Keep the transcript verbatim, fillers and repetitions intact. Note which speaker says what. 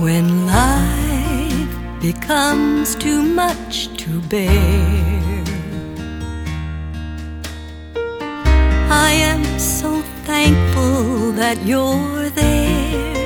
Speaker 1: When life becomes too much to bear, I am so thankful that you're there.